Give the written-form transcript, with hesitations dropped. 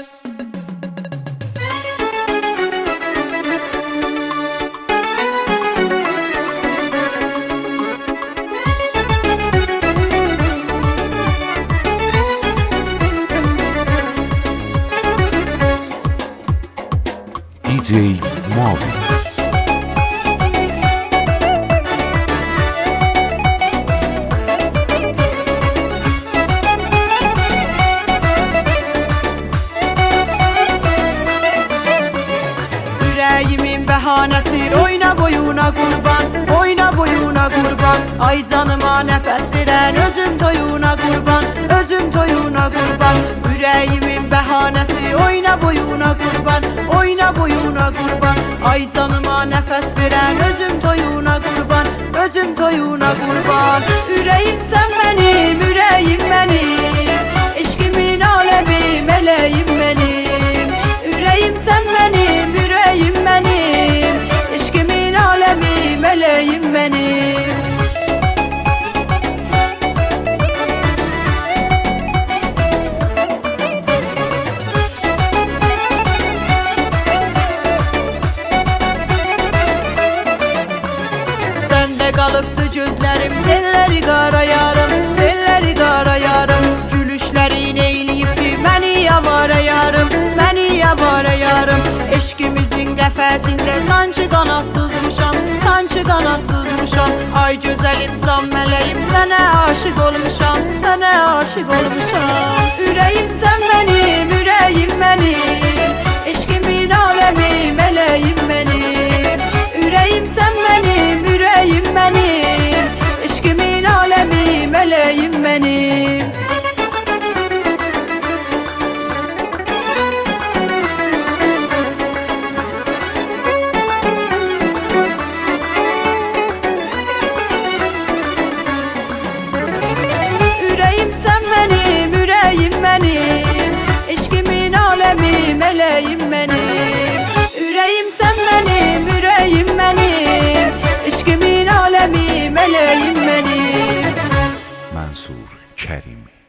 DJ Mavi. Yüreğimin behanesi, oyna boyuna kurban, oyna boyuna kurban. Ay canıma nefes veren, özüm toyuna kurban, özüm toyuna kurban. Yüreğimin behanesi, oyna boyuna kurban, oyna boyuna kurban. Ay canıma nefes veren, özüm toyuna kurban, özüm toyuna kurban. Yüreğim sen benim, yüreğim benim, eşkimin alemi, meleğim benim. Yüreğim sen benim, yüreğim benim, eşkimin alemi, meleğim benim. Sende kalıptı gözlerim, elleri qara yarım, elleri qara yarım. Gülüşlerin eyliyibdi məni yavara yarım, məni yavara yarım. Eşkimizin qəfəsində sanki qanatsızmışam, sanki qanatsızmışam. Ay gözəlim, can mələyim, sənə aşık olmuşam, sənə aşık olmuşam. Ürəyim sən mənim, ürəyim mənim, eşkimin aləmi, mələyim mənim. Ürəyim sən mənim, ürəyim mənim, eşkimin aləmi, mələyim mənim. Ürəyim sən mənim, ürəyim mənim, eşkimin aləmi, mələyim mənim. Ürəyim sən mənim, ürəyim mənim, eşkimin aləmi, mələyim mənim. Mansur Kerimi.